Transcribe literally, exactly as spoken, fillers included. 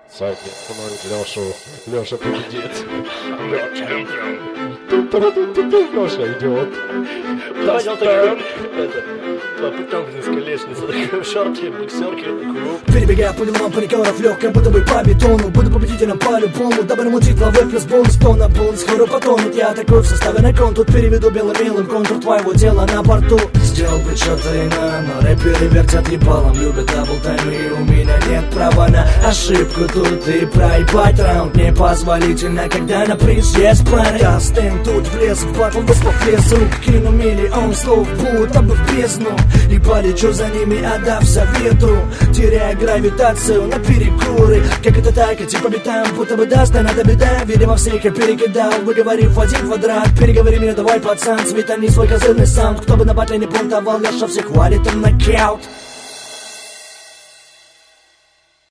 Задний пнуть Лешу. Леша победит. Леша идет. Понял, такой, это, по потёмкинской лестнице, такой в шорте, боксерке, круг. Перебегая по делам паникеров, легко, будто бы по бетону. Буду победителем по-любому, дабы намутить лавы плюс бонус. Тонна бонус, скоро потонет. Я атакую в составе на кон. Тут переведу белым-белым контур твоего тела на борту. Сделал бы что-то иное, но рэперы вертят ебалом. Любят даблтайм, и у меня нет права на ошибку. Тут и проебать раунд непозволительно, когда на приз есть планы. Я стэн тут влез в батл, выслав лес рук. Кину миллион слов, будто бы в бездну. И полечу за ними, отдався ветру, теряя гравитацию на перекуры. Как это так, идти по битам, будто бы даст, а надо беда. Видимо, всех я перекидал, выговорив в один квадрат. Переговори меня, давай, пацан, светани свой козырный саунд. Кто бы на батле не бунтовал, Леша всех хвалит, он нокаут.